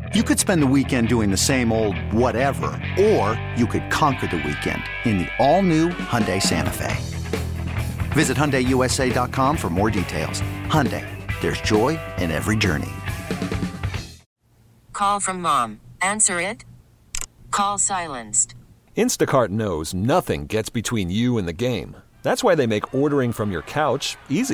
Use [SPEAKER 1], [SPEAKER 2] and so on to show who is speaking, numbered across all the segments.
[SPEAKER 1] You could spend the weekend doing the same old whatever, or you could conquer the weekend in the all-new Hyundai Santa Fe. Visit HyundaiUSA.com for more details. Hyundai, there's joy in every journey.
[SPEAKER 2] Call from mom. Answer it. Call silenced.
[SPEAKER 3] Instacart knows nothing gets between you and the game. That's why they make ordering from your couch easy.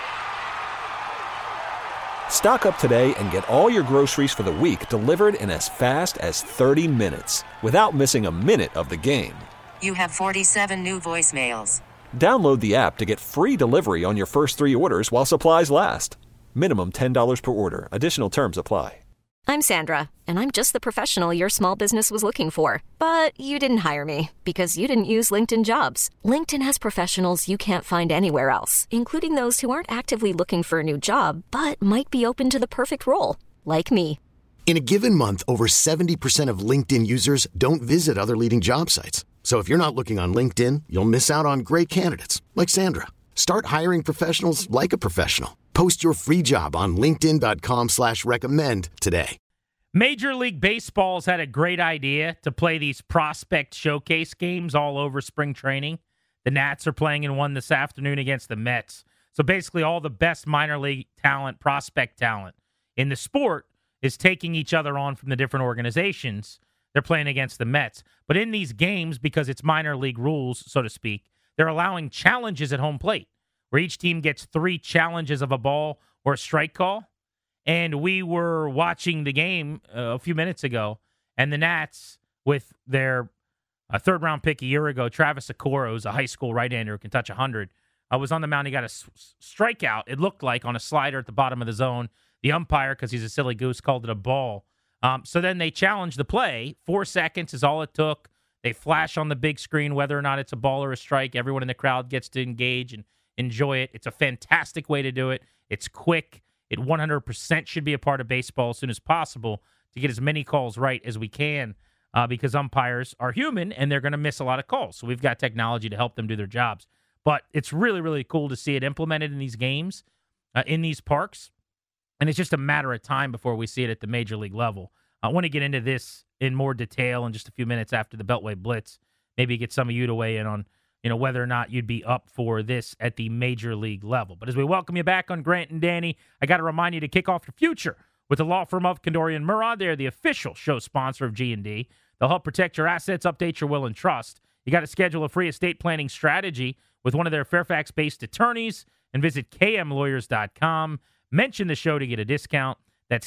[SPEAKER 3] Stock up today and get all your groceries for the week delivered in as fast as 30 minutes without missing a minute of the game.
[SPEAKER 2] You have 47 new voicemails.
[SPEAKER 3] Download the app to get free delivery on your first 3 orders while supplies last. Minimum $10 per order. Additional terms apply.
[SPEAKER 4] I'm Sandra, and I'm just the professional your small business was looking for. But you didn't hire me because you didn't use LinkedIn Jobs. LinkedIn has professionals you can't find anywhere else, including those who aren't actively looking for a new job, but might be open to the perfect role, like me.
[SPEAKER 5] In a given month, over 70% of LinkedIn users don't visit other leading job sites. So if you're not looking on LinkedIn, you'll miss out on great candidates like Sandra. Start hiring professionals like a professional. Post your free job on linkedin.com/recommend today.
[SPEAKER 6] Major League Baseball's had a great idea to play these prospect showcase games all over spring training. The Nats are playing in one this afternoon against the Mets. So basically all the best minor league talent, prospect talent in the sport is taking each other on from the different organizations. They're playing against the Mets. But in these games, because it's minor league rules, so to speak, they're allowing challenges at home plate, where each team gets 3 challenges of a ball or a strike call. And we were watching the game a few minutes ago, and the Nats, with their third-round pick a year ago, Travis Okoro, who's a high school right-hander who can touch 100, was on the mound. He got a strikeout, it looked like, on a slider at the bottom of the zone. The umpire, because he's a silly goose, called it a ball. So then they challenged the play. 4 seconds is all it took. They flash on the big screen whether or not it's a ball or a strike. Everyone in the crowd gets to engage and enjoy it. It's a fantastic way to do it. It's quick. It 100% should be a part of baseball as soon as possible to get as many calls right as we can because umpires are human and they're going to miss a lot of calls. So we've got technology to help them do their jobs. But it's really, really cool to see it implemented in these games, in these parks. And it's just a matter of time before we see it at the major league level. I want to get into this in more detail in just a few minutes after the Beltway Blitz. Maybe get some of you to weigh in on whether or not you'd be up for this at the major league level. But as we welcome you back on Grant and Danny, I got to remind you to kick off your future with the law firm of Kondorian Murad. They're the official show sponsor of G&D. They'll help protect your assets, update your will and trust. You got to schedule a free estate planning strategy with one of their Fairfax-based attorneys and visit kmlawyers.com. Mention the show to get a discount. That's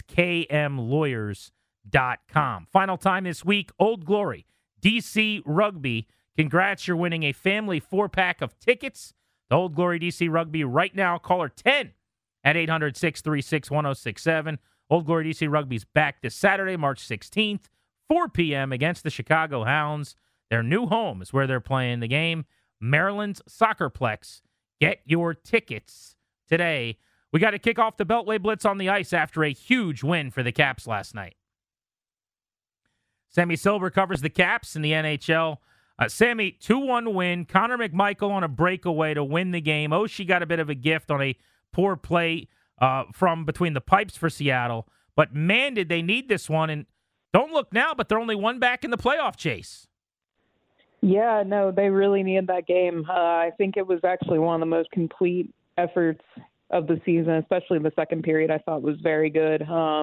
[SPEAKER 6] kmlawyers.com. Final time this week, Old Glory, DC Rugby. Congrats, you're winning a family 4-pack of tickets. The Old Glory DC Rugby right now. Caller 10 at 800-636-1067. Old Glory DC Rugby's back this Saturday, March 16th, 4 p.m. against the Chicago Hounds. Their new home is where they're playing the game. Maryland's Soccerplex. Get your tickets today. We got to kick off the Beltway Blitz on the ice after a huge win for the Caps last night. Sammy Silver covers the Caps in the NHL. Sammy, 2-1 win. Connor McMichael on a breakaway to win the game. Oshie got a bit of a gift on a poor play from between the pipes for Seattle. But, man, did they need this one. And don't look now, but they're only one back in the playoff chase.
[SPEAKER 7] Yeah, no, they really needed that game. I think it was actually one of the most complete efforts of the season, especially the second period I thought was very good.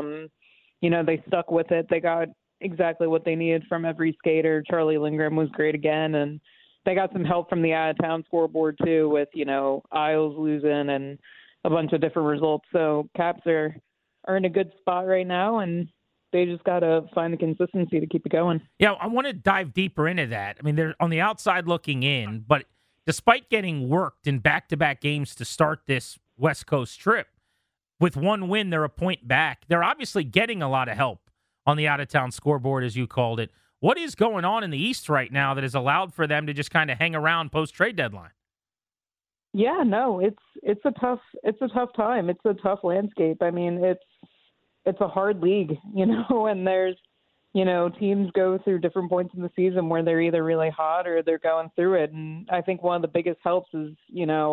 [SPEAKER 7] They stuck with it. They got exactly what they needed from every skater. Charlie Lindgren was great again, and they got some help from the out-of-town scoreboard too with, Isles losing and a bunch of different results. So Caps are in a good spot right now, and they just got to find the consistency to keep it going.
[SPEAKER 6] Yeah, I want to dive deeper into that. I mean, they're on the outside looking in, but despite getting worked in back-to-back games to start this West Coast trip, with one win, they're a point back. They're obviously getting a lot of help on the out-of-town scoreboard, as you called it. What is going on in the East right now that has allowed for them to just kind of hang around post-trade deadline?
[SPEAKER 7] Yeah, no, it's a tough time. It's a tough landscape. I mean, it's a hard league, and there's, teams go through different points in the season where they're either really hot or they're going through it. And I think one of the biggest helps is,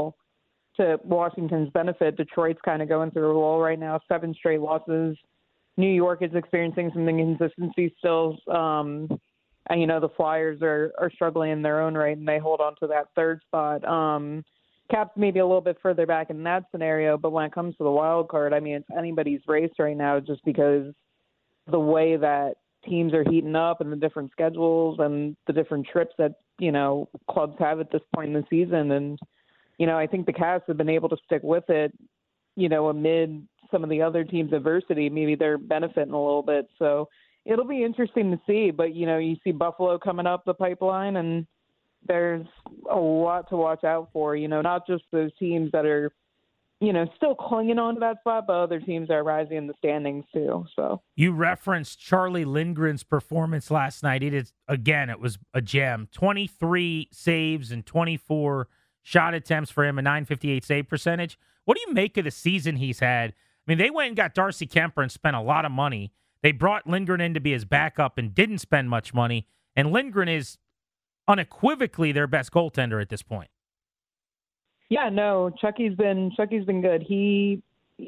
[SPEAKER 7] to Washington's benefit, Detroit's kind of going through a lull right now, 7 straight losses. New York is experiencing some inconsistency still. And, the Flyers are struggling in their own right, and they hold on to that third spot. Caps maybe a little bit further back in that scenario, but when it comes to the wild card, I mean, it's anybody's race right now just because the way that teams are heating up and the different schedules and the different trips that, clubs have at this point in the season. And, I think the Caps have been able to stick with it, amid some of the other teams' adversity. Maybe they're benefiting a little bit. So it'll be interesting to see. But, you see Buffalo coming up the pipeline, and there's a lot to watch out for, not just those teams that are, still clinging on to that spot, but other teams are rising in the standings too. So
[SPEAKER 6] you referenced Charlie Lindgren's performance last night. It was a gem. 23 saves and 24 shot attempts for him, a .958 save percentage. What do you make of the season he's had? I mean, they went and got Darcy Kemper and spent a lot of money. They brought Lindgren in to be his backup and didn't spend much money. And Lindgren is unequivocally their best goaltender at this point.
[SPEAKER 7] Yeah, no, Chucky's been good. He's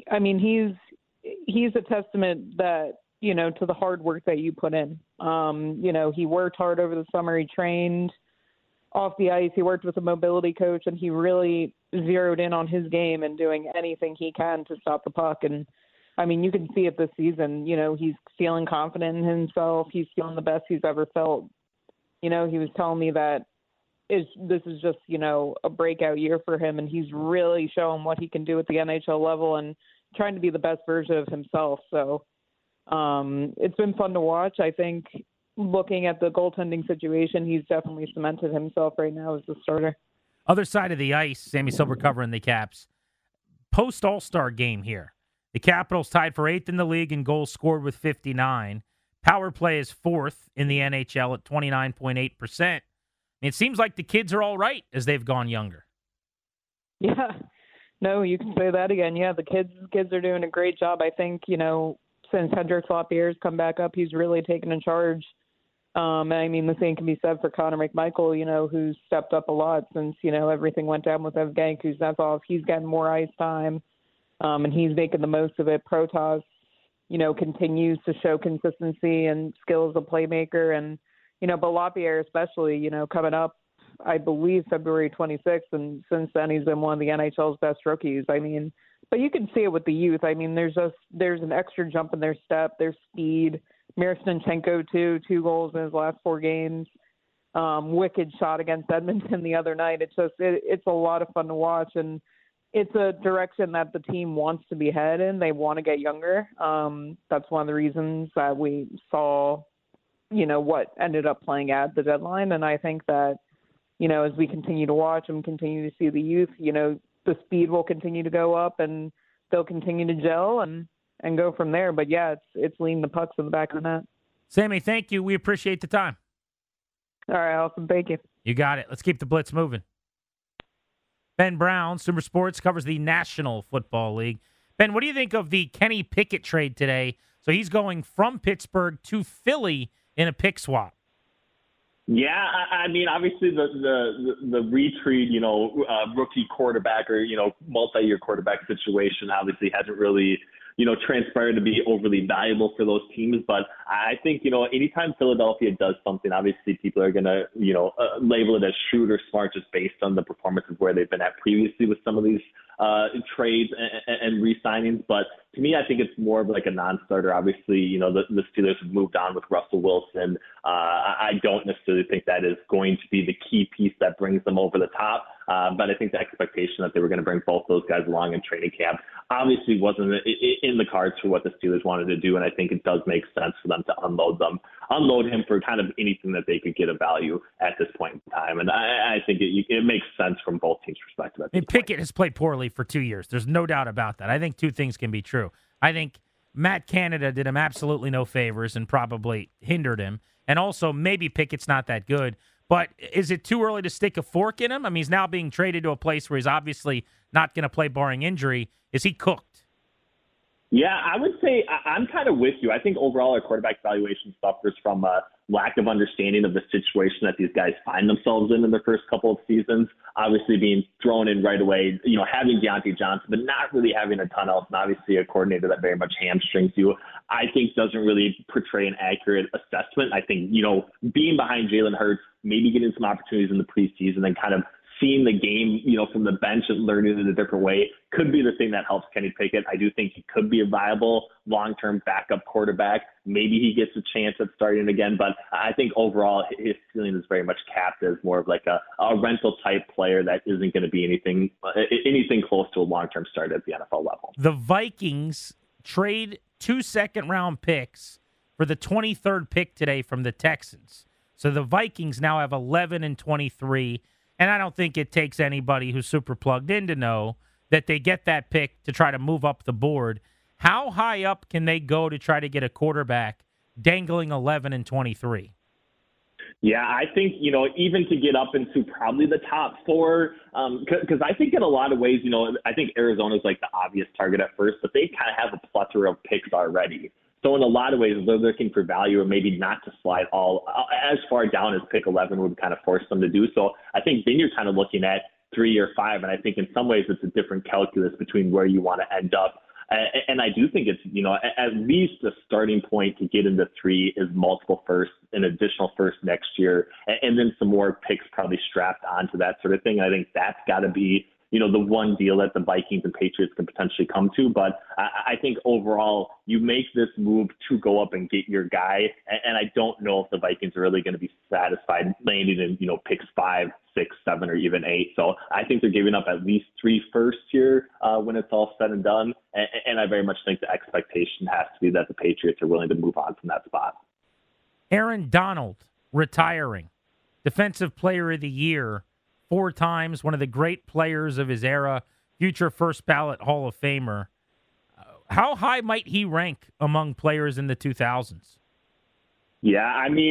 [SPEAKER 7] a testament that, to the hard work that you put in. He worked hard over the summer. He trained off the ice. He worked with a mobility coach, and he really zeroed in on his game and doing anything he can to stop the puck. And I mean, you can see it this season. He's feeling confident in himself. He's feeling the best he's ever felt. He was telling me that this is just, a breakout year for him, and he's really showing what he can do at the NHL level and trying to be the best version of himself. So it's been fun to watch. I think looking at the goaltending situation, he's definitely cemented himself right now as the starter.
[SPEAKER 6] Other side of the ice, Sammy Silver covering the Caps. Post All-Star game here. The Capitals tied for 8th in the league in goals scored with 59. Power play is 4th in the NHL at 29.8%. It seems like the kids are all right as they've gone younger.
[SPEAKER 7] Yeah, no, you can say that again. Yeah, the kids are doing a great job. I think, since Hendrix Lapierre's come back up, he's really taken a charge. The same can be said for Connor McMichael, who's stepped up a lot since, everything went down with Evgeny Kuznetsov. He's getting more ice time, and he's making the most of it. Protas, continues to show consistency and skill as a playmaker. And, but Lapierre especially, coming up, I believe, February 26th, and since then he's been one of the NHL's best rookies. But you can see it with the youth. There's an extra jump in their step, their speed. Miroslanchenko, too, 2 goals in his last 4 games. Wicked shot against Edmonton the other night. It's a lot of fun to watch, and it's a direction that the team wants to be headed in. They want to get younger. That's one of the reasons that we saw, what ended up playing at the deadline. And I think that, as we continue to watch and continue to see the youth, the speed will continue to go up and they'll continue to gel and go from there. But yeah, it's leading the pucks in the back of the net.
[SPEAKER 6] Sammy, thank you. We appreciate the time.
[SPEAKER 7] All right, awesome. Thank you.
[SPEAKER 6] You got it. Let's keep the blitz moving. Ben Brown, Super Sports, covers the National Football League. Ben, what do you think of the Kenny Pickett trade today? So he's going from Pittsburgh to Philly in a pick swap.
[SPEAKER 8] Yeah, obviously the retreat, rookie quarterback or, multi-year quarterback situation obviously hasn't really, transpired to be overly valuable for those teams. But I think, anytime Philadelphia does something, obviously people are going to, label it as shrewd or smart just based on the performance of where they've been at previously with some of these trades and re-signings. But to me, I think it's more of like a non-starter. Obviously, the Steelers have moved on with Russell Wilson. I don't necessarily think that is going to be the key piece that brings them over the top. But I think the expectation that they were going to bring both those guys along in training camp obviously wasn't in the cards for what the Steelers wanted to do. And I think it does make sense for them to unload him for kind of anything that they could get of value at this point in time. And I think it makes sense from both teams' perspective.
[SPEAKER 6] Pickett has played poorly for 2 years. There's no doubt about that. I think two things can be true. I think Matt Canada did him absolutely no favors and probably hindered him. And also, maybe Pickett's not that good. But is it too early to stick a fork in him? He's now being traded to a place where he's obviously not going to play barring injury. Is he cooked?
[SPEAKER 8] Yeah, I would say I'm kind of with you. I think overall our quarterback evaluation suffers from a lack of understanding of the situation that these guys find themselves in their first couple of seasons. Obviously being thrown in right away, having Deontay Johnson, but not really having a ton else. And obviously a coordinator that very much hamstrings you, I think doesn't really portray an accurate assessment. I think, being behind Jalen Hurts, maybe getting some opportunities in the preseason and kind of seeing the game, from the bench and learning it a different way could be the thing that helps Kenny Pickett. I do think he could be a viable long-term backup quarterback. Maybe he gets a chance at starting again, but I think overall his ceiling is very much capped as more of like a rental type player that isn't going to be anything close to a long-term start at the NFL level.
[SPEAKER 6] The Vikings trade 2 second-round picks for the 23rd pick today from the Texans. So the Vikings now have 11 and 23. And I don't think it takes anybody who's super plugged in to know that they get that pick to try to move up the board. How high up can they go to try to get a quarterback dangling 11 and 23?
[SPEAKER 8] Yeah, I think, even to get up into probably the top four, because I think in a lot of ways, I think Arizona's like the obvious target at first, but they kind of have a plethora of picks already. So in a lot of ways, they're looking for value or maybe not to slide all as far down as pick 11 would kind of force them to do. So I think then you're kind of looking at 3 or 5. And I think in some ways it's a different calculus between where you want to end up. And I do think it's, at least the starting point to get into 3 is multiple firsts, an additional first next year, and then some more picks probably strapped onto that sort of thing. I think that's got to be, the one deal that the Vikings and Patriots can potentially come to. But I think overall you make this move to go up and get your guy. And I don't know if the Vikings are really going to be satisfied landing in, picks 5, 6, 7, or even 8. So I think they're giving up at least 3 firsts here when it's all said and done. And I very much think the expectation has to be that the Patriots are willing to move on from that spot.
[SPEAKER 6] Aaron Donald retiring, Defensive Player of the Year 4 times, one of the great players of his era, future first ballot Hall of Famer. How high might he rank among players in the 2000s?
[SPEAKER 8] Yeah,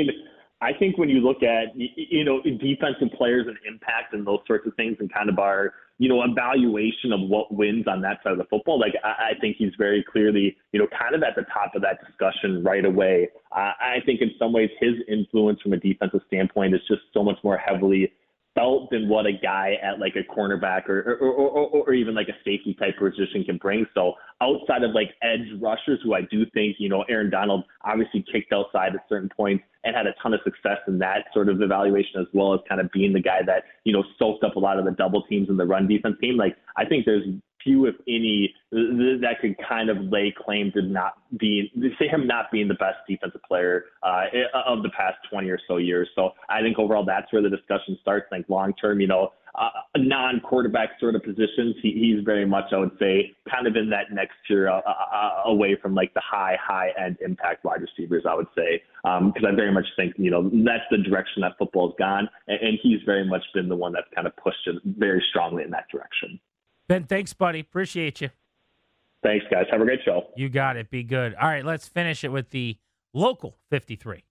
[SPEAKER 8] I think when you look at, defensive players and impact and those sorts of things and kind of our, evaluation of what wins on that side of the football, I think he's very clearly, kind of at the top of that discussion right away. I think in some ways his influence from a defensive standpoint is just so much more heavily felt than what a guy at like a cornerback or even like a safety type position can bring. So outside of like edge rushers, who I do think, Aaron Donald obviously kicked outside at certain points and had a ton of success in that sort of evaluation, as well as kind of being the guy that, soaked up a lot of the double teams in the run defense game. Like, I think there's few, if any, that could kind of lay claim to him not being the best defensive player of the past 20 or so years. So I think overall that's where the discussion starts. Like long term, non-quarterback sort of positions, he's very much, I would say, kind of in that next tier away from like the high-end impact wide receivers, I would say, because I very much think, that's the direction that football's gone, and he's very much been the one that's kind of pushed it very strongly in that direction.
[SPEAKER 6] Ben, thanks, buddy. Appreciate you.
[SPEAKER 8] Thanks, guys. Have a great show.
[SPEAKER 6] You got it. Be good. All right, let's finish it with the local 53.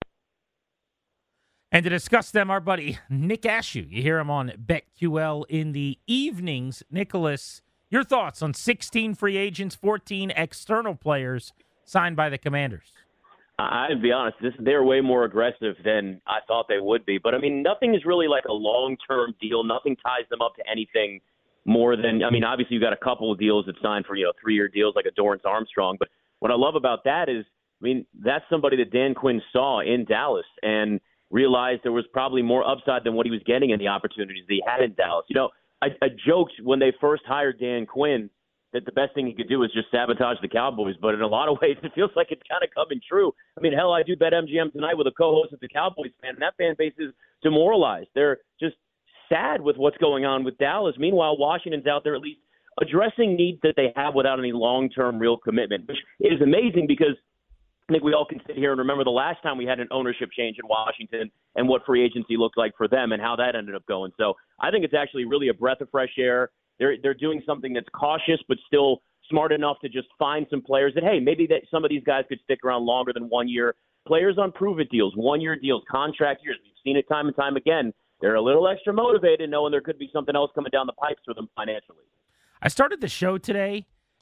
[SPEAKER 6] And to discuss them, our buddy Nick Ashew. You hear him on BetQL in the evenings. Nicholas, your thoughts on 16 free agents, 14 external players signed by the Commanders?
[SPEAKER 9] I'd be honest, they're way more aggressive than I thought they would be. But, nothing is really like a long-term deal. Nothing ties them up to anything more than, obviously you've got a couple of deals that signed for, 3-year deals like a Dorrance Armstrong. But what I love about that is, that's somebody that Dan Quinn saw in Dallas and realized there was probably more upside than what he was getting in the opportunities that he had in Dallas. I joked when they first hired Dan Quinn that the best thing he could do was just sabotage the Cowboys. But in a lot of ways, it feels like it's kind of coming true. Hell, I do BetMGM tonight with a co-host of the Cowboys fan, and that fan base is demoralized. They're just sad with what's going on with Dallas. Meanwhile, Washington's out there at least addressing needs that they have without any long-term real commitment, which is amazing because I think we all can sit here and remember the last time we had an ownership change in Washington and what free agency looked like for them and how that ended up going. So I think it's actually really a breath of fresh air. They're doing something that's cautious but still smart enough to just find some players that, hey, maybe that some of these guys could stick around longer than 1 year. Players on prove-it deals, 1-year deals, contract years. We've seen it time and time again. They're a little extra motivated knowing there could be something else coming down the pipes for them financially.
[SPEAKER 6] I started the show today,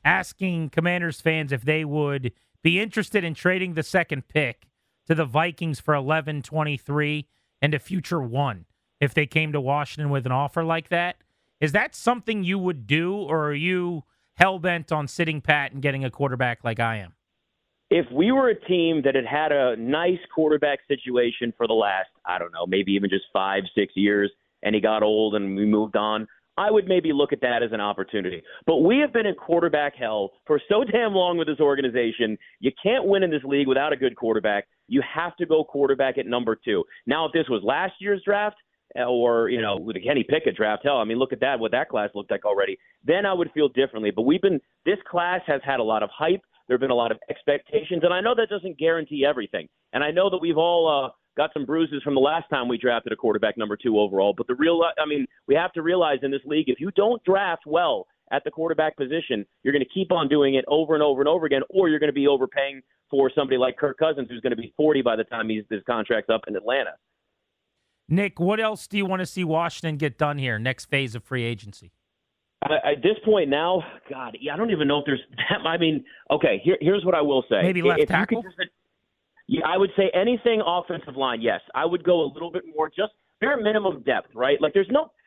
[SPEAKER 6] asking Commanders fans if they would be interested in trading the second pick to the Vikings for 11-23 and a future 1 if they came to Washington with an offer like that. Is that something you would do, or are you hell-bent on sitting pat and getting a quarterback like I am?
[SPEAKER 9] If we were a team that had a nice quarterback situation for the last, I don't know, maybe even just 5-6 years, and he got old and we moved on, I would maybe look at that as an opportunity. But we have been in quarterback hell for so damn long with this organization. You can't win in this league without a good quarterback. You have to go quarterback at number 2. Now, if this was last year's draft, or, with the Kenny Pickett draft, hell, I mean, look at that, what that class looked like already, then I would feel differently. But this class has had a lot of hype. There have been a lot of expectations, and I know that doesn't guarantee everything. And I know that we've all got some bruises from the last time we drafted a quarterback number 2 overall. But we have to realize in this league, if you don't draft well at the quarterback position, you're going to keep on doing it over and over and over again, or you're going to be overpaying for somebody like Kirk Cousins, who's going to be 40 by the time his contract's up in Atlanta.
[SPEAKER 6] Nick, what else do you want to see Washington get done here, next phase of free agency?
[SPEAKER 9] At this point now, God, I don't even know if there's that. I mean, okay, here's what I will say.
[SPEAKER 6] Maybe left tackle?
[SPEAKER 9] I would say anything offensive line, yes. I would go a little bit more, just bare minimum depth, right? Like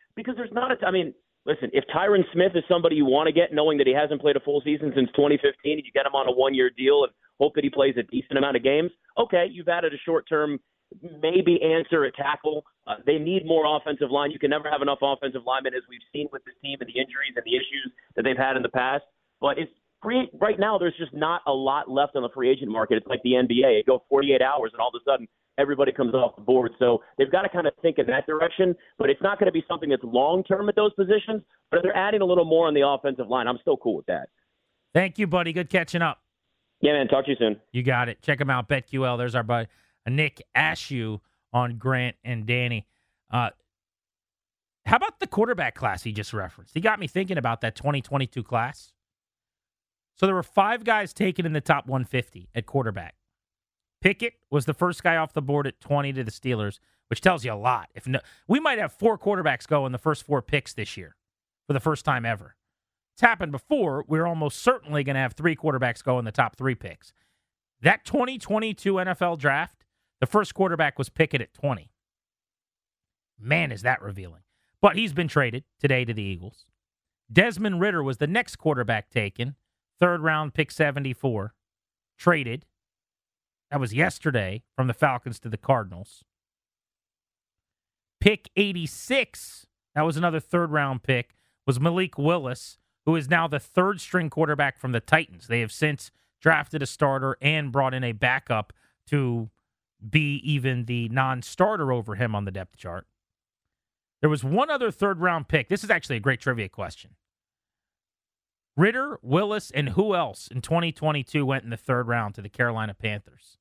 [SPEAKER 9] listen, if Tyron Smith is somebody you want to get, knowing that he hasn't played a full season since 2015, and you get him on a 1-year deal and hope that he plays a decent amount of games, okay, you've added a short-term maybe answer at tackle. They need more offensive line. You can never have enough offensive linemen, as we've seen with this team and the injuries and the issues that they've had in the past. But right now, there's just not a lot left on the free agent market. It's like the NBA. It goes 48 hours, and all of a sudden, everybody comes off the board. So they've got to kind of think in that direction. But it's not going to be something that's long-term at those positions. But if they're adding a little more on the offensive line, I'm still cool with that.
[SPEAKER 6] Thank you, buddy. Good catching up.
[SPEAKER 9] Yeah, man. Talk to you soon.
[SPEAKER 6] You got it. Check them out, BetQL. There's our buddy Nick Ashew on Grant and Danny. How about the quarterback class he just referenced? He got me thinking about that 2022 class. So there were 5 guys taken in the top 150 at quarterback. Pickett was the first guy off the board at 20 to the Steelers, which tells you a lot. We might have 4 quarterbacks go in the first 4 picks this year for the first time ever. It's happened before. We're almost certainly going to have 3 quarterbacks go in the top 3 picks. That 2022 NFL draft, the first quarterback was Pickett at 20. Man, is that revealing. But he's been traded today to the Eagles. Desmond Ridder was the next quarterback taken, 3rd round, pick 74, traded. That was yesterday from the Falcons to the Cardinals. Pick 86, that was another 3rd round pick, was Malik Willis, who is now the 3rd string quarterback from the Titans. They have since drafted a starter and brought in a backup to be even the non-starter over him on the depth chart. There was one other 3rd round pick. This is actually a great trivia question. Ridder, Willis, and who else in 2022 went in the 3rd round to the Carolina Panthers?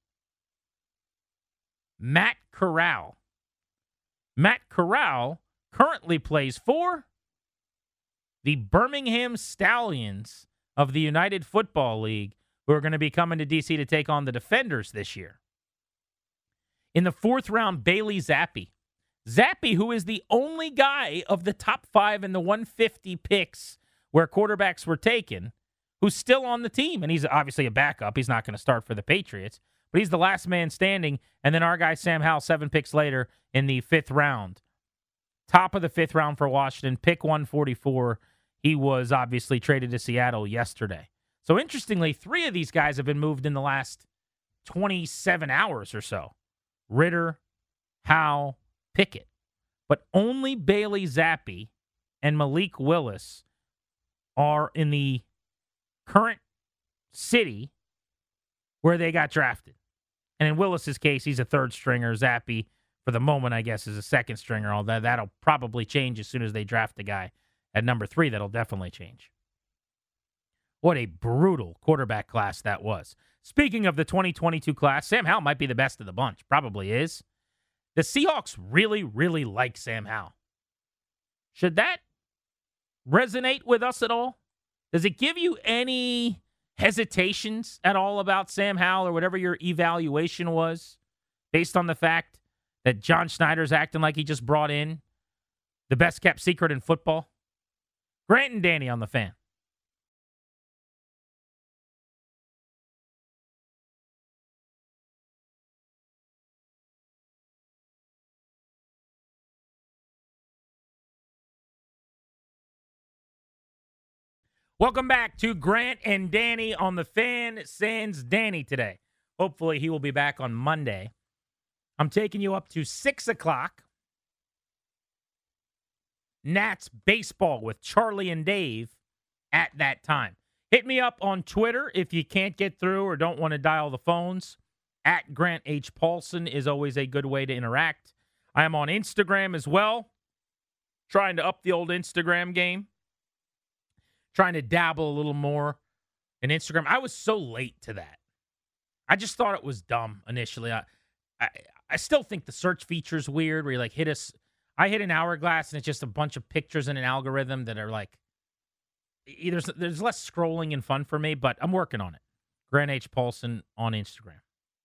[SPEAKER 6] Matt Corral. Matt Corral currently plays for the Birmingham Stallions of the United Football League, who are going to be coming to D.C. to take on the Defenders this year. In the 4th round, Bailey Zappi. Zappi, who is the only guy of the top 5 in the 150 picks where quarterbacks were taken, who's still on the team. And he's obviously a backup. He's not going to start for the Patriots. But he's the last man standing. And then our guy, Sam Howell, 7 picks later in the 5th round. Top of the 5th round for Washington, pick 144. He was obviously traded to Seattle yesterday. So interestingly, 3 of these guys have been moved in the last 27 hours or so. Ridder, Howell, Pickett. But only Bailey Zappi and Malik Willis are in the current city where they got drafted. And in Willis's case, he's a 3rd stringer. Zappi, for the moment, I guess, is a 2nd stringer. Although that'll probably change as soon as they draft a guy at number 3. That'll definitely change. What a brutal quarterback class that was. Speaking of the 2022 class, Sam Howell might be the best of the bunch. Probably is. The Seahawks really, really like Sam Howell. Should that resonate with us at all? Does it give you any hesitations at all about Sam Howell or whatever your evaluation was based on the fact that John Schneider's acting like he just brought in the best kept secret in football? Grant and Danny on the Fan. Welcome back to Grant and Danny on the Fan. Sans Danny today. Hopefully he will be back on Monday. I'm taking you up to 6 o'clock. Nats baseball with Charlie and Dave at that time. Hit me up on Twitter if you can't get through or don't want to dial the phones. At Grant H. Paulson is always a good way to interact. I am on Instagram as well. Trying to up the old Instagram game. Trying to dabble a little more in Instagram. I was so late to that. I just thought it was dumb initially. I still think the search feature is weird where you like hit us. I hit an hourglass and it's just a bunch of pictures in an algorithm that are like, there's less scrolling and fun for me, but I'm working on it. Grant H. Paulson on Instagram.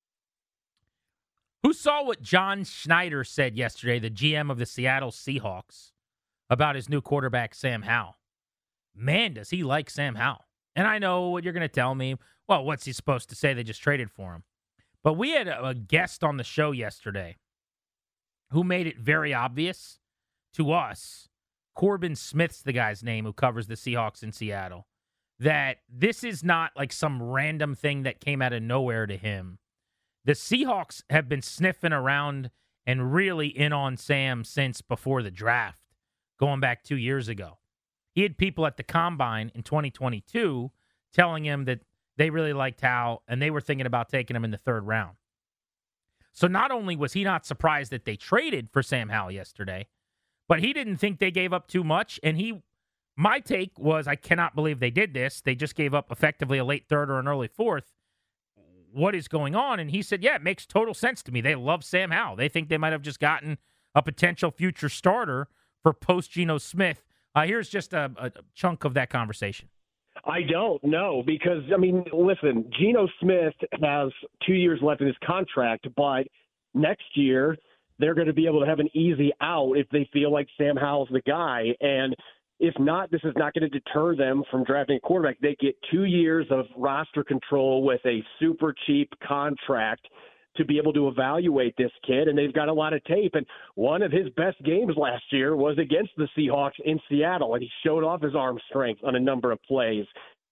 [SPEAKER 6] Who saw what John Schneider said yesterday, the GM of the Seattle Seahawks, about his new quarterback, Sam Howell? Man, does he like Sam Howell. And I know what you're going to tell me. Well, what's he supposed to say? They just traded for him. But we had a guest on the show yesterday who made it very obvious to us, Corbin Smith's the guy's name who covers the Seahawks in Seattle, that this is not like some random thing that came out of nowhere to him. The Seahawks have been sniffing around and really in on Sam since before the draft, going back 2 years ago. He had people at the Combine in 2022 telling him that they really liked Howell and they were thinking about taking him in the third round. So not only was he not surprised that they traded for Sam Howell yesterday, but he didn't think they gave up too much. And my take was, I cannot believe they did this. They just gave up effectively a late third or an early fourth. What is going on? And he said, yeah, it makes total sense to me. They love Sam Howell. They think they might have just gotten a potential future starter for post-Geno Smith. Here's just a chunk of that conversation.
[SPEAKER 10] I don't know because, I mean, listen, Geno Smith has 2 years left in his contract, but next year they're going to be able to have an easy out if they feel like Sam Howell's the guy. And if not, this is not going to deter them from drafting a quarterback. They get 2 years of roster control with a super cheap contract to be able to evaluate this kid, and they've got a lot of tape. And one of his best games last year was against the Seahawks in Seattle, and he showed off his arm strength on a number of plays.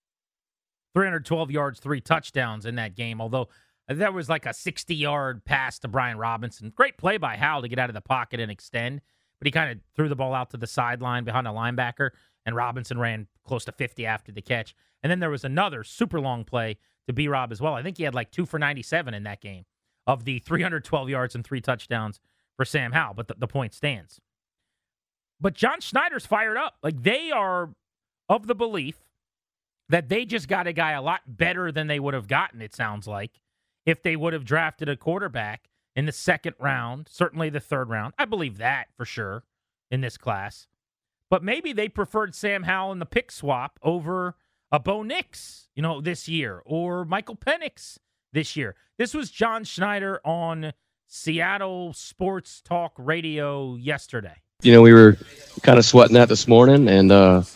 [SPEAKER 6] 312 yards, 3 touchdowns in that game, although there was like a 60-yard pass to Brian Robinson. Great play by Howell to get out of the pocket and extend, but he kind of threw the ball out to the sideline behind a linebacker, and Robinson ran close to 50 after the catch. And then there was another super long play to B-Rob as well. I think he had like 2 for 97 in that game of the 312 yards and 3 touchdowns for Sam Howell, but the point stands. But John Schneider's fired up. Like, they are of the belief that they just got a guy a lot better than they would have gotten, it sounds like, if they would have drafted a quarterback in the second round, certainly the third round. I believe that for sure in this class. But maybe they preferred Sam Howell in the pick swap over a Bo Nix, this year, or Michael Penix this year. This was John Schneider on Seattle Sports Talk Radio yesterday.
[SPEAKER 11] We were kind of sweating that this morning and,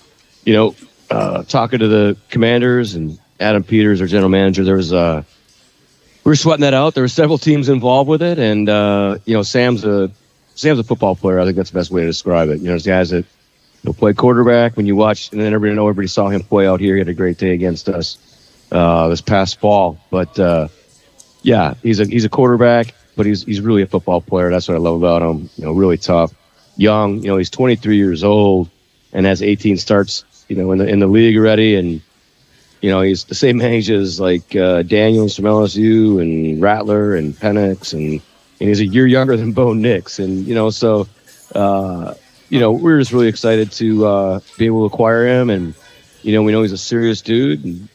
[SPEAKER 11] talking to the Commanders and Adam Peters, our general manager, we were sweating that out. There were several teams involved with it. And, Sam's a football player. I think that's the best way to describe it. There's guys that play quarterback when you watch, and then everybody saw him play out here. He had a great day against us this past fall. But, he's a quarterback, but he's really a football player. That's what I love about him. Really tough, young. He's 23 years old and has 18 starts. In the league already, and he's the same age as like Daniels from LSU and Rattler and Penix, and he's a year younger than Bo Nix, and so we're just really excited to be able to acquire him, and we know he's a serious dude, and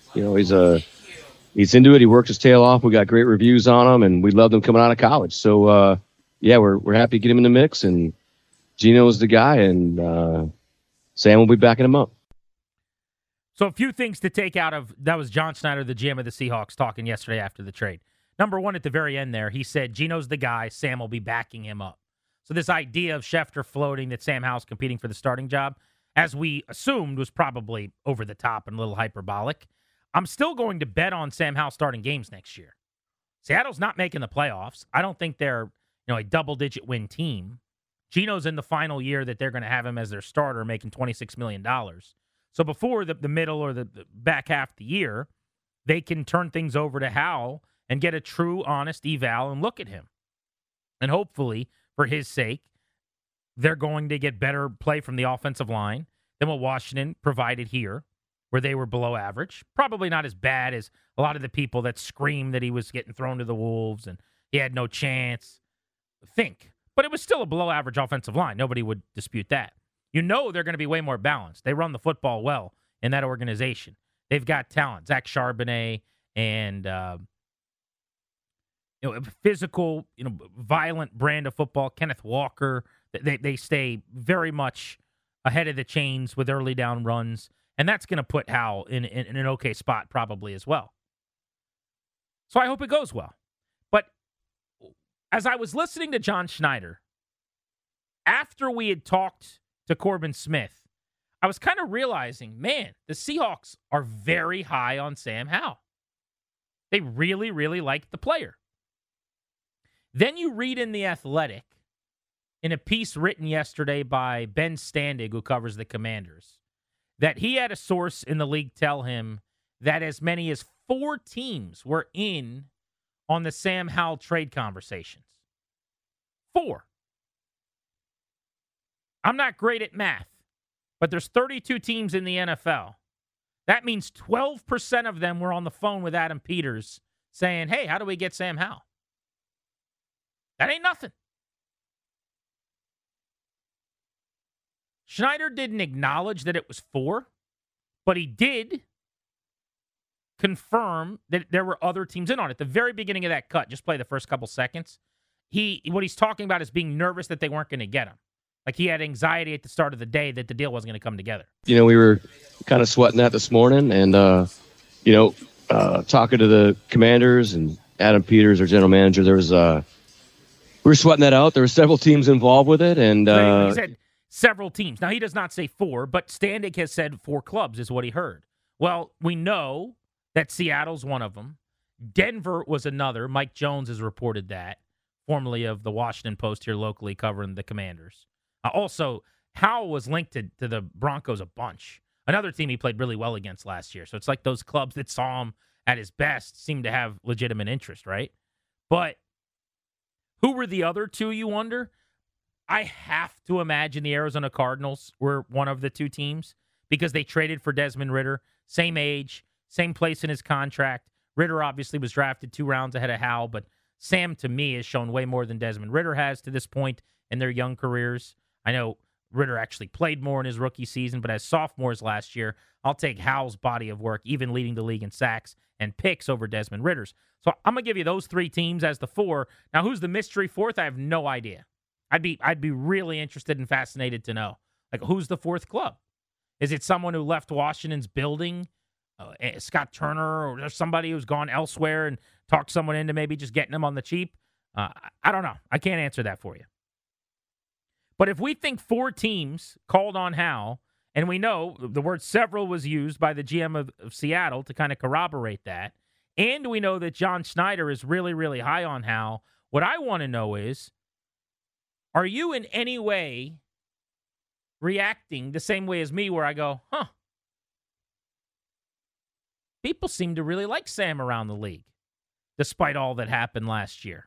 [SPEAKER 11] he's into it. He works his tail off. We got great reviews on him, and we loved him coming out of college. So we're happy to get him in the mix, and Geno's the guy, and Sam will be backing him up.
[SPEAKER 6] So a few things to take out of that was John Schneider, the GM of the Seahawks, talking yesterday after the trade. Number one, at the very end there, he said Geno's the guy. Sam will be backing him up. So this idea of Schefter floating that Sam Howell's competing for the starting job, as we assumed, was probably over the top and a little hyperbolic. I'm still going to bet on Sam Howell starting games next year. Seattle's not making the playoffs. I don't think they're a double-digit win team. Geno's in the final year that they're going to have him as their starter, making $26 million. So before the middle or the back half of the year, they can turn things over to Howell and get a true, honest eval and look at him. And hopefully, for his sake, they're going to get better play from the offensive line than what Washington provided here, where they were below average. Probably not as bad as a lot of the people that screamed that he was getting thrown to the wolves and he had no chance. But it was still a below average offensive line. Nobody would dispute that. You know they're going to be way more balanced. They run the football well in that organization. They've got talent. Zach Charbonnet and physical, violent brand of football. Kenneth Walker. They stay very much ahead of the chains with early down runs, and that's going to put Howell in an okay spot probably as well. So I hope it goes well. But as I was listening to John Schneider, after we had talked to Corbin Smith, I was kind of realizing, man, the Seahawks are very high on Sam Howell. They really, really like the player. Then you read in The Athletic, in a piece written yesterday by Ben Standig, who covers the Commanders, that he had a source in the league tell him that as many as 4 teams were in on the Sam Howell trade conversations. 4. I'm not great at math, but there's 32 teams in the NFL. That means 12% of them were on the phone with Adam Peters saying, hey, how do we get Sam Howell? That ain't nothing. Schneider didn't acknowledge that it was 4, but he did confirm that there were other teams in on it. At the very beginning of that cut, just play the first couple seconds, what he's talking about is being nervous that they weren't going to get him. Like he had anxiety at the start of the day that the deal wasn't going to come together.
[SPEAKER 11] We were kind of sweating that this morning and, talking to the Commanders and Adam Peters, our general manager, we were sweating that out. There were several teams involved with it. And
[SPEAKER 6] he said several teams. Now, he does not say 4, but Standig has said 4 clubs is what he heard. Well, we know that Seattle's one of them. Denver was another. Mike Jones has reported that, formerly of the Washington Post here locally covering the Commanders. Also, Howell was linked to the Broncos a bunch. Another team he played really well against last year. So it's like those clubs that saw him at his best seem to have legitimate interest, right? But who were the other 2, you wonder? I have to imagine the Arizona Cardinals were one of the 2 teams because they traded for Desmond Ridder. Same age, same place in his contract. Ridder obviously was drafted 2 rounds ahead of Howell, but Sam, to me, has shown way more than Desmond Ridder has to this point in their young careers. I know Ridder actually played more in his rookie season, but as sophomores last year, I'll take Howell's body of work, even leading the league in sacks and picks over Desmond Ridder's. So I'm going to give you those 3 teams as the 4. Now, who's the mystery 4th? I have no idea. I'd be really interested and fascinated to know. Like, who's the 4th club? Is it someone who left Washington's building, Scott Turner, or there's somebody who's gone elsewhere and talked someone into maybe just getting them on the cheap? I don't know. I can't answer that for you. But if we think 4 teams called on Howell, and we know the word several was used by the GM of Seattle to kind of corroborate that, and we know that John Schneider is really, really high on Howell, what I want to know is, are you in any way reacting the same way as me where I go, people seem to really like Sam around the league, despite all that happened last year.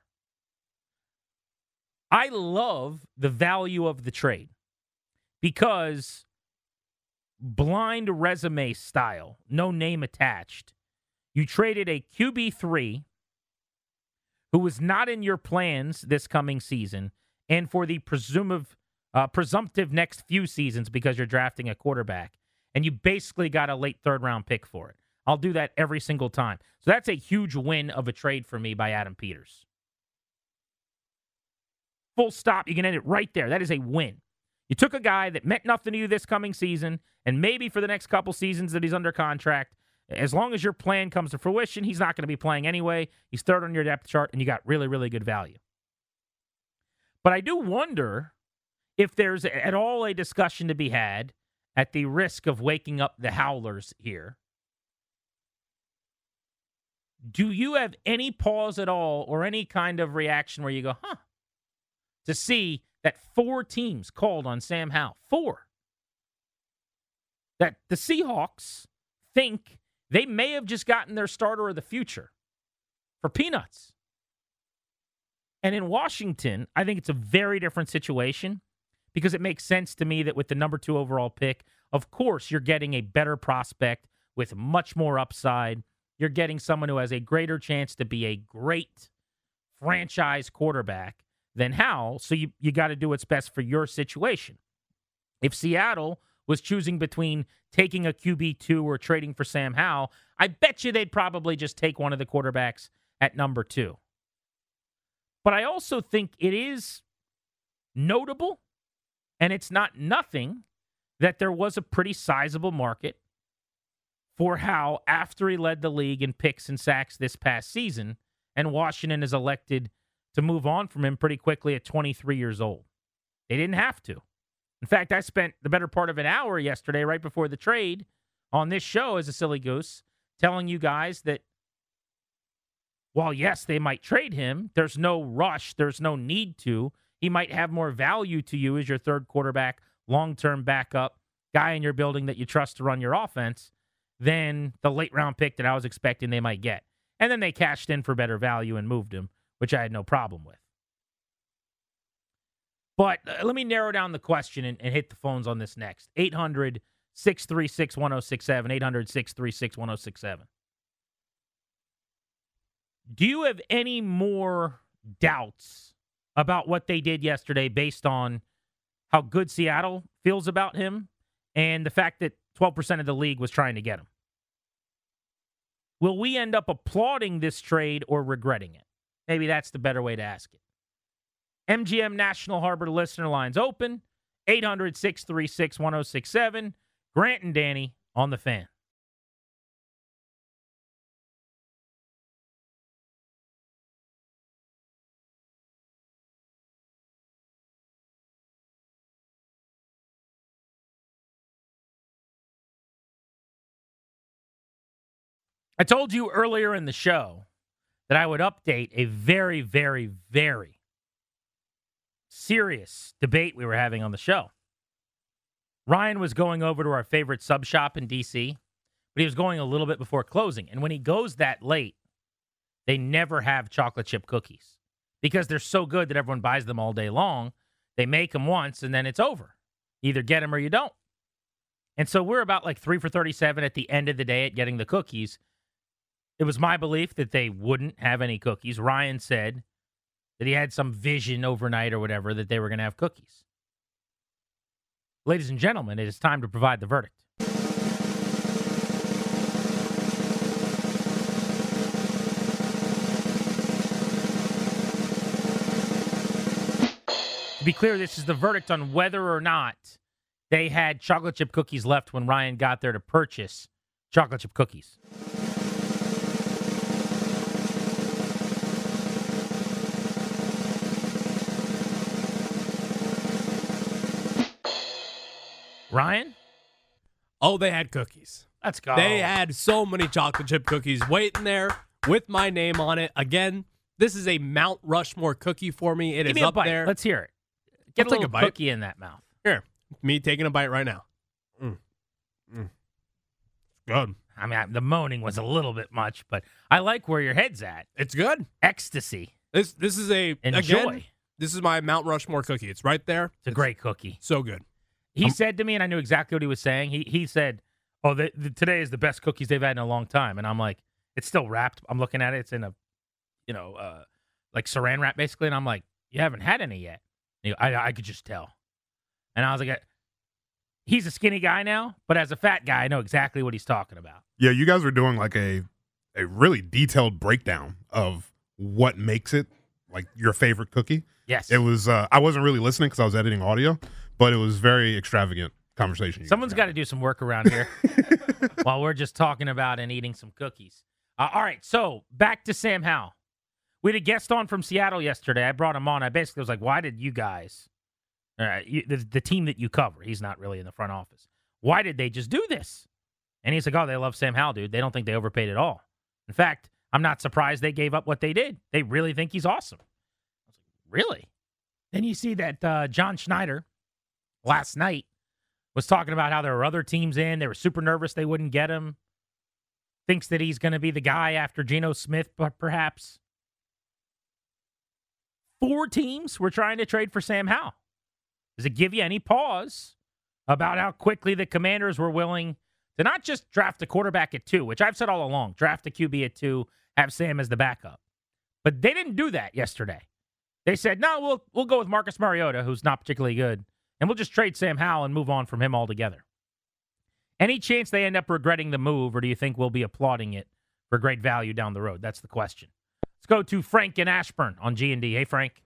[SPEAKER 6] I love the value of the trade because blind resume style, no name attached, you traded a QB3 who was not in your plans this coming season and for the presumptive next few seasons because you're drafting a quarterback, and you basically got a late 3rd-round pick for it. I'll do that every single time. So that's a huge win of a trade for me by Adam Peters. Full stop. You can end it right there. That is a win. You took a guy that meant nothing to you this coming season, and maybe for the next couple seasons that he's under contract, as long as your plan comes to fruition, he's not going to be playing anyway. He's 3rd on your depth chart, and you got really, really good value. But I do wonder if there's at all a discussion to be had at the risk of waking up the howlers here. Do you have any pause at all or any kind of reaction where you go, to see that 4 teams called on Sam Howell? 4. that the Seahawks think they may have just gotten their starter of the future for peanuts. And in Washington, I think it's a very different situation because it makes sense to me that with the number 2 overall pick, of course, you're getting a better prospect with much more upside. You're getting someone who has a greater chance to be a great franchise quarterback than Howell, so you got to do what's best for your situation. If Seattle was choosing between taking a QB2 or trading for Sam Howell, I bet you they'd probably just take one of the quarterbacks at number 2. But I also think it is notable, and it's not nothing, that there was a pretty sizable market for Howell after he led the league in picks and sacks this past season, and Washington is elected to move on from him pretty quickly at 23 years old. They didn't have to. In fact, I spent the better part of an hour yesterday, right before the trade, on this show as a silly goose, telling you guys that while, yes, they might trade him, there's no rush, there's no need to. He might have more value to you as your third quarterback, long-term backup, guy in your building that you trust to run your offense, than the late-round pick that I was expecting they might get. And then they cashed in for better value and moved him, which I had no problem with. But let me narrow down the question and hit the phones on this next. 800-636-1067, 800-636-1067. Do you have any more doubts about what they did yesterday based on how good Seattle feels about him and the fact that 12% of the league was trying to get him? Will we end up applauding this trade or regretting it? Maybe that's the better way to ask it. MGM National Harbor listener lines open. 800-636-1067. Grant and Danny on the Fan. I told you earlier in the show that I would update a very, very, very serious debate we were having on the show. Ryan was going over to our favorite sub shop in D.C., but he was going a little bit before closing. And when he goes that late, they never have chocolate chip cookies because they're so good that everyone buys them all day long. They make them once, and then it's over. You either get them or you don't. And so we're about like 3 for 37 at the end of the day at getting the cookies. It was my belief that they wouldn't have any cookies. Ryan said that he had some vision overnight or whatever that they were going to have cookies. Ladies and gentlemen, it is time to provide the verdict. To be clear, this is the verdict on whether or not they had chocolate chip cookies left when Ryan got there to purchase chocolate chip cookies. Ryan?
[SPEAKER 12] Oh, they had cookies.
[SPEAKER 6] Let's go.
[SPEAKER 12] They had so many chocolate chip cookies waiting there with my name on it. Again, this is a Mount Rushmore cookie for me. It
[SPEAKER 6] Give
[SPEAKER 12] is
[SPEAKER 6] me a
[SPEAKER 12] up
[SPEAKER 6] bite.
[SPEAKER 12] there.
[SPEAKER 6] Let's hear it. Get
[SPEAKER 12] I'll
[SPEAKER 6] a
[SPEAKER 12] take
[SPEAKER 6] little
[SPEAKER 12] a bite.
[SPEAKER 6] cookie in that mouth.
[SPEAKER 12] Here, me taking a bite right now. Good.
[SPEAKER 6] I mean, the moaning was a little bit much, but I like where your head's at.
[SPEAKER 12] It's good.
[SPEAKER 6] Ecstasy.
[SPEAKER 12] This is a
[SPEAKER 6] Enjoy.
[SPEAKER 12] Again, this is my Mount Rushmore cookie. It's right there.
[SPEAKER 6] It's a great cookie.
[SPEAKER 12] So good.
[SPEAKER 6] He said to me, and I knew exactly what he was saying. He said, "Oh, today is the best cookies they've had in a long time." And I'm like, "It's still wrapped." I'm looking at it. It's in a, like Saran wrap basically. And I'm like, "You haven't had any yet." And I could just tell. And I was like, he's a skinny guy now, but as a fat guy, I know exactly what he's talking about.
[SPEAKER 13] Yeah, you guys were doing like a really detailed breakdown of what makes it like your favorite cookie.
[SPEAKER 6] Yes.
[SPEAKER 13] It was, I wasn't really listening because I was editing audio, but it was very extravagant conversation.
[SPEAKER 6] Someone's got to do some work around here while we're just talking about and eating some cookies. All right, so back to Sam Howell. We had a guest on from Seattle yesterday. I brought him on. I basically was like, why did you guys, the team that you cover, he's not really in the front office, why did they just do this? And he's like, oh, they love Sam Howell, dude. They don't think they overpaid at all. In fact, I'm not surprised they gave up what they did. They really think he's awesome. I was like, really? Then you see that John Schneider last night Was talking about how there were other teams in. They were super nervous they wouldn't get him. Thinks that he's going to be the guy after Geno Smith, but perhaps. 4 teams were trying to trade for Sam Howell. Does it give you any pause about how quickly the Commanders were willing to not just draft a quarterback at 2, which I've said all along, draft a QB at 2, have Sam as the backup. But they didn't do that yesterday. They said, no, we'll go with Marcus Mariota, who's not particularly good, and we'll just trade Sam Howell and move on from him altogether. Any chance they end up regretting the move, or do you think we'll be applauding it for great value down the road? That's the question. Let's go to Frank in Ashburn on G&D. Hey, Frank.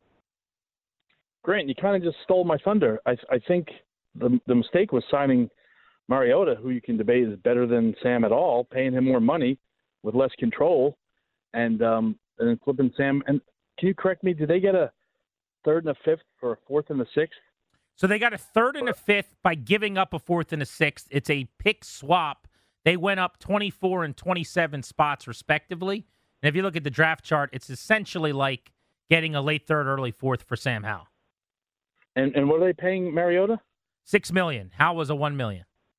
[SPEAKER 14] Grant, you kind of just stole my thunder. I think the mistake was signing Mariota, who you can debate is better than Sam at all, paying him more money with less control, and then flipping Sam. And can you correct me? Did they get a 3rd and a 5th or a 4th and a 6th?
[SPEAKER 6] So they got a 3rd and a 5th by giving up a 4th and a 6th. It's a pick swap. They went up 24 and 27 spots respectively. And if you look at the draft chart, it's essentially like getting a late 3rd, early 4th for Sam Howell.
[SPEAKER 14] And what are they paying Mariota?
[SPEAKER 6] $6 million. Howell was a $1 million.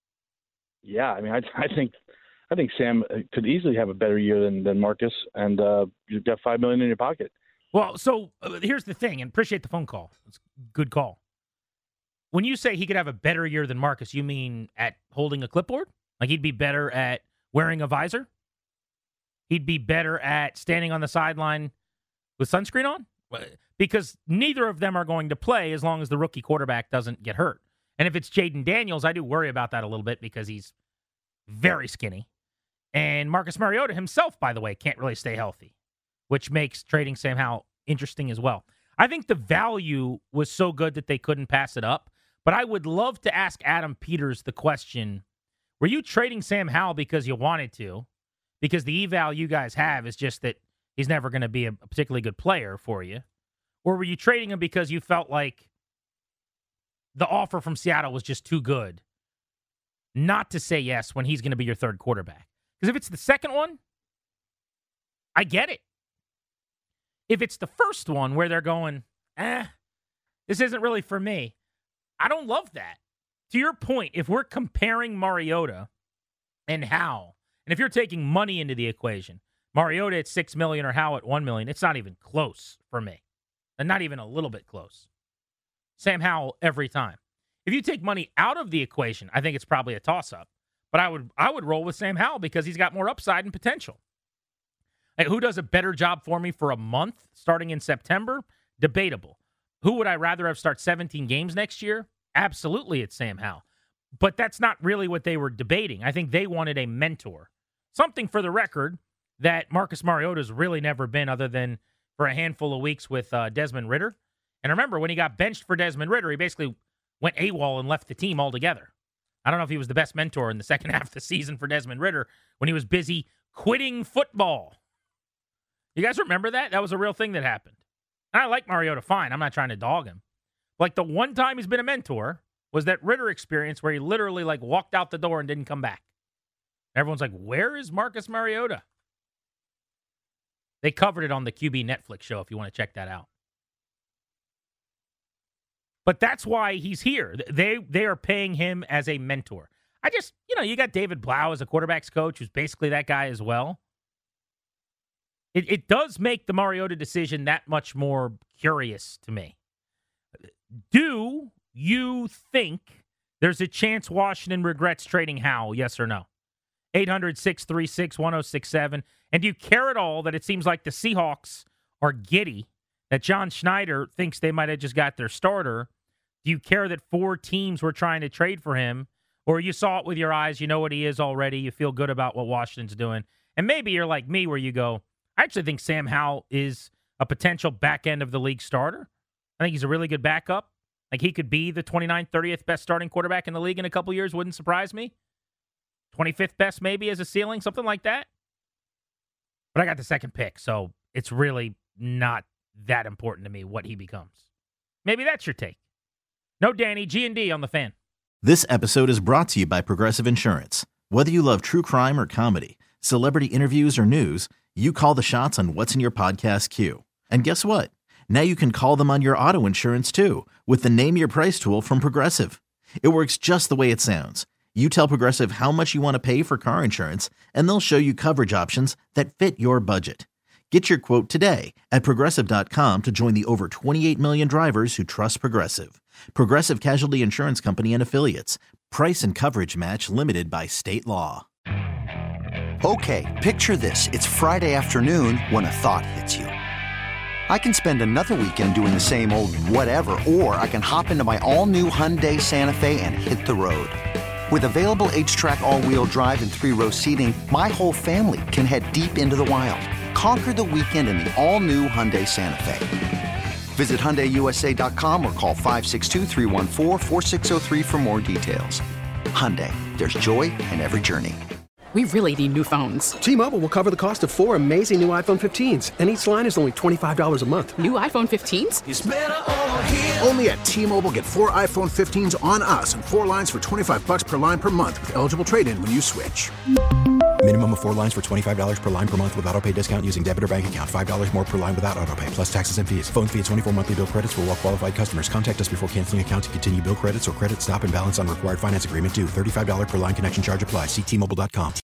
[SPEAKER 14] Yeah, I mean, I think Sam could easily have a better year than Marcus, and you've got $5 million in your pocket.
[SPEAKER 6] Well, so here's the thing, and appreciate the phone call. It's a good call. When you say he could have a better year than Marcus, you mean at holding a clipboard? Like he'd be better at wearing a visor? He'd be better at standing on the sideline with sunscreen on? Because neither of them are going to play as long as the rookie quarterback doesn't get hurt. And if it's Jaden Daniels, I do worry about that a little bit because he's very skinny. And Marcus Mariota himself, by the way, can't really stay healthy, which makes trading Sam Howell interesting as well. I think the value was so good that they couldn't pass it up. But I would love to ask Adam Peters the question, were you trading Sam Howell because you wanted to? Because the eval you guys have is just that he's never going to be a particularly good player for you. Or were you trading him because you felt like the offer from Seattle was just too good not to say yes when he's going to be your 3rd quarterback? Because if it's the second one, I get it. If it's the first one where they're going, this isn't really for me, I don't love that. To your point, if we're comparing Mariota and Howell, and if you're taking money into the equation, Mariota at $6 million or Howell at $1 million, it's not even close for me. And not even a little bit close. Sam Howell every time. If you take money out of the equation, I think it's probably a toss-up. But I would roll with Sam Howell because he's got more upside and potential. Like, who does a better job for me for a month starting in September? Debatable. Who would I rather have start 17 games next year? Absolutely, it's Sam Howell. But that's not really what they were debating. I think they wanted a mentor. Something for the record that Marcus Mariota's really never been other than for a handful of weeks with Desmond Ridder. And remember, when he got benched for Desmond Ridder, he basically went AWOL and left the team altogether. I don't know if he was the best mentor in the second half of the season for Desmond Ridder when he was busy quitting football. You guys remember that? That was a real thing that happened. And I like Mariota fine. I'm not trying to dog him. Like, the one time he's been a mentor was that Ridder experience where he literally, like, walked out the door and didn't come back. Everyone's like, where is Marcus Mariota? They covered it on the QB Netflix show if you want to check that out. But that's why he's here. They are paying him as a mentor. I just, you got David Blau as a quarterback's coach who's basically that guy as well. It does make the Mariota decision that much more curious to me. Do you think there's a chance Washington regrets trading Howell, yes or no? 800-636-1067. And do you care at all that it seems like the Seahawks are giddy, that John Schneider thinks they might have just got their starter? Do you care that 4 teams were trying to trade for him? Or you saw it with your eyes, you know what he is already, you feel good about what Washington's doing? And maybe you're like me where you go, I actually think Sam Howell is a potential back end of the league starter. I think he's a really good backup. Like, he could be the 29th, 30th best starting quarterback in the league in a couple years. Wouldn't surprise me. 25th best maybe as a ceiling, something like that. But I got the second pick, so it's really not that important to me what he becomes. Maybe that's your take. No, Danny, G&D on the Fan.
[SPEAKER 15] This episode is brought to you by Progressive Insurance. Whether you love true crime or comedy, celebrity interviews or news, you call the shots on what's in your podcast queue. And guess what? Now you can call them on your auto insurance too with the Name Your Price tool from Progressive. It works just the way it sounds. You tell Progressive how much you want to pay for car insurance, and they'll show you coverage options that fit your budget. Get your quote today at Progressive.com to join the over 28 million drivers who trust Progressive. Progressive Casualty Insurance Company and Affiliates. Price and coverage match limited by state law.
[SPEAKER 1] Okay, picture this. It's Friday afternoon when a thought hits you. I can spend another weekend doing the same old whatever, or I can hop into my all-new Hyundai Santa Fe and hit the road. With available H-Track all-wheel drive and 3-row seating, my whole family can head deep into the wild. Conquer the weekend in the all-new Hyundai Santa Fe. Visit HyundaiUSA.com or call 562-314-4603 for more details. Hyundai, there's joy in every journey.
[SPEAKER 16] We really need new phones.
[SPEAKER 17] T-Mobile will cover the cost of 4 amazing new iPhone 15s, and each line is only $25 a month.
[SPEAKER 16] New iPhone 15s?
[SPEAKER 18] It's better over here. Only at T-Mobile, get 4 iPhone 15s on us and 4 lines for $25 per line per month with eligible trade-in when you switch.
[SPEAKER 19] Minimum of 4 lines for $25 per line per month with auto-pay discount using debit or bank account. $5 more per line without auto-pay, plus taxes and fees. Phone fee at 24 monthly bill credits for well-qualified customers. Contact us before canceling account to continue bill credits or credit stop and balance on required finance agreement due. $35 per line connection charge applies. See T-Mobile.com.